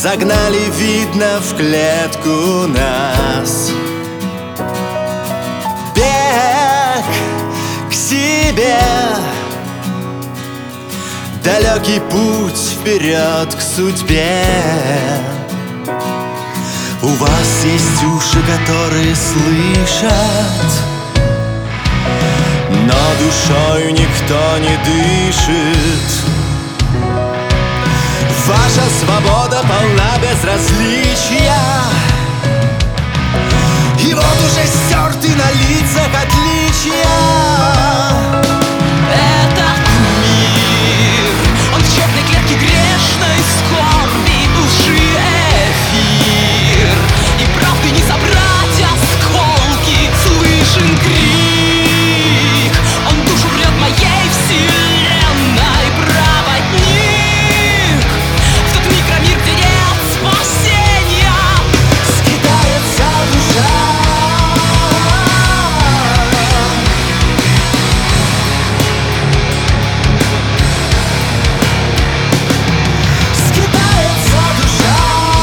Загнали, видно, в клетку нас. Бег к себе, далекий путь вперед к судьбе. У вас есть уши, которые слышат, но душою никто не дышит. Ваша свобода полна безразличия, и вот уже стерты на лицах отличия. Этот мир, он в черной клетке грешной скорби, лжи эфир, и правды не собрать осколки. Слышен крик, он душу рвет моей вселенной. Проводник в тот микромир, где нет спасения. Скитается душа, скитается душа.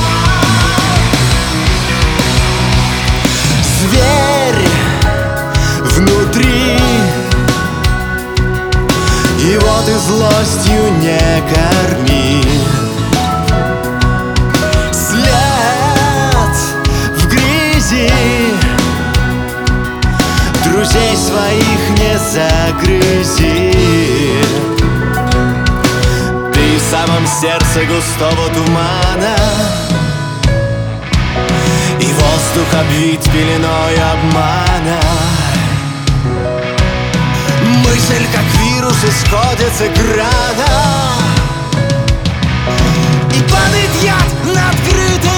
Зверь внутри, его ты злостью не корми. След в грязи, друзей своих не загрызи. Ты в самом сердце густого тумана, и воздух обвит пеленой обмана. Мысль, как вирус, исходит с экрана, и падает яд на открытое